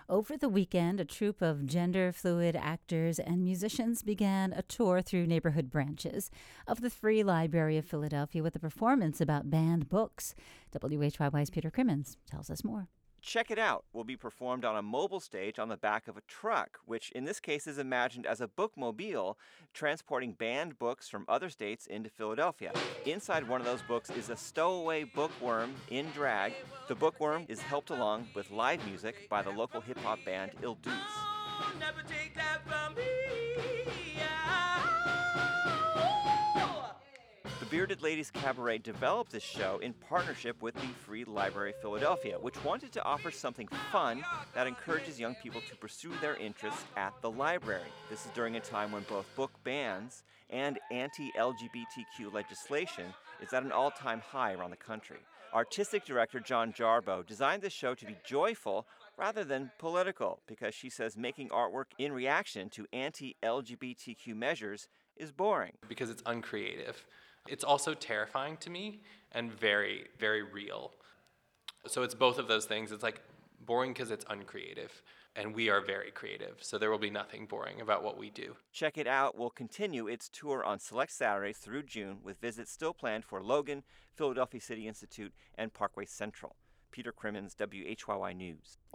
Over the weekend, a troupe of gender-fluid actors and musicians began a tour through neighborhood branches of the Free Library of Philadelphia with a performance about banned books. WHYY's Peter Crimmins tells us more. Check It Out will be performed on a mobile stage on the back of a truck, which in this case is imagined as a bookmobile transporting banned books from other states into Philadelphia. Inside one of those books is a stowaway bookworm in drag. The bookworm is helped along with live music by the local hip-hop band Il Deuce. Never take that from me. The Bearded Ladies Cabaret developed this show in partnership with the Free Library of Philadelphia, which wanted to offer something fun that encourages young people to pursue their interests at the library. This is during a time when both book bans and anti-LGBTQ legislation is at an all-time high around the country. Artistic director John Jarbo designed this show to be joyful rather than political because she says making artwork in reaction to anti-LGBTQ measures is boring. Because it's uncreative. It's also terrifying to me and very, very real. So it's both of those things. It's like boring because it's uncreative, and we are very creative, so there will be nothing boring about what we do. Check It Out will continue its tour on select Saturdays through June, with visits still planned for Logan, Philadelphia City Institute, and Parkway Central. Peter Crimmins, WHYY News.